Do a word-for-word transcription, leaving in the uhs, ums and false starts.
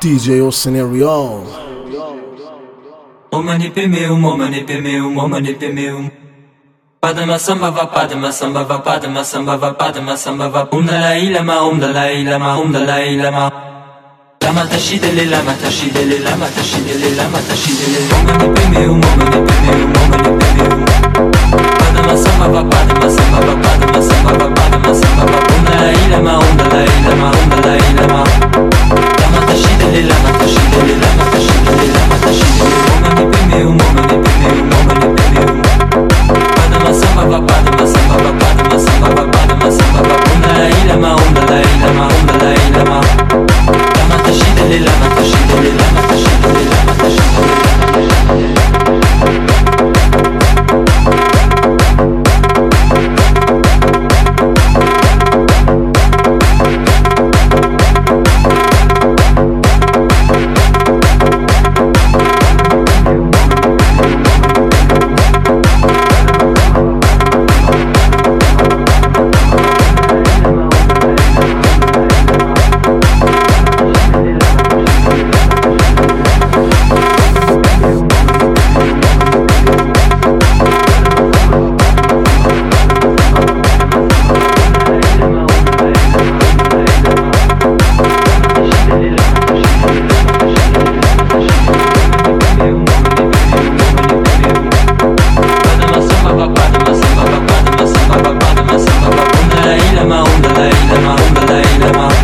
D J O Scenario. Omani pe meu, omani pe meu, omani pe meu. Padma samba va, padma samba va, padma samba va, padma samba va. Um dalai lama, um dalai lama, um dalai lama. Lama tashidele, lama tashidele, lama tashidele, lama tashidele. Omani pe meu, omani pe meu, omani pe meu. Padma samba va, padma samba va, padma samba va, padma samba va. Um dalai lama, um dalai lama, um dalai lama. Lama tashidele, lama tashidele, lama tashidele, lama tashidele. Omani pe meu, omani pe meu, omani pe meu. Padma samba va, padma samba va, padma samba va, padma samba va. Um dalai lama, um dalai lama, um dalai lama. Lama tashidele, lama tashidele, lama tashidele, lama tashidele, lama tashidele. Um dalai lama, um dalai lama, um dalai lama.